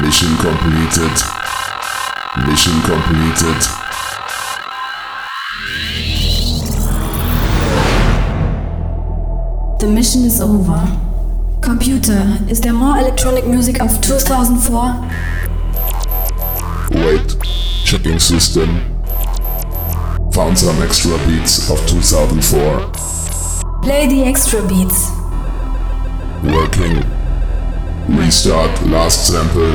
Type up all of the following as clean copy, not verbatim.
Mission completed. Mission completed. The mission is over. Computer, is there more electronic music of 2004? Wait, checking system. Found some extra beats of 2004. Play the extra beats. Working. Restart last sample.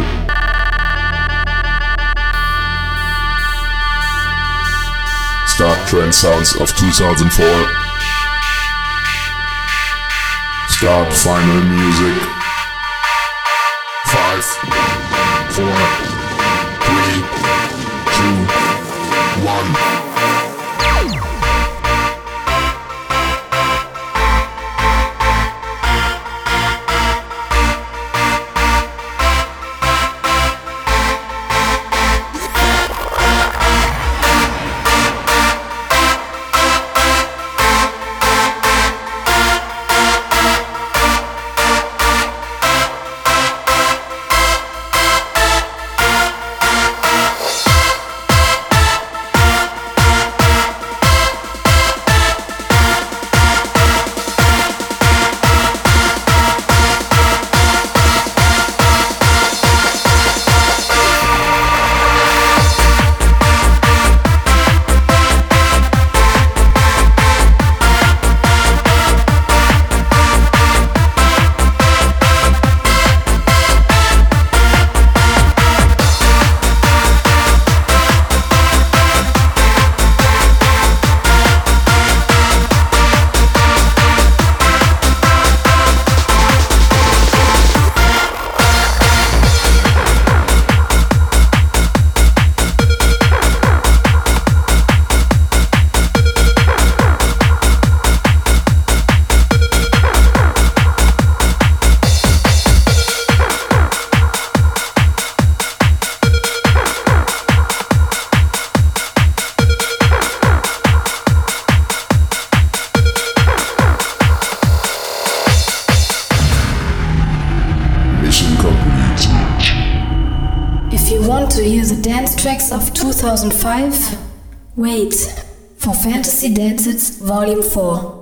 Start trend sounds of 2004. Start final music. 5, 4, 3, 2, 1. If you want to hear the dance tracks of 2005, wait for Fantasy Dance Hits Volume 4.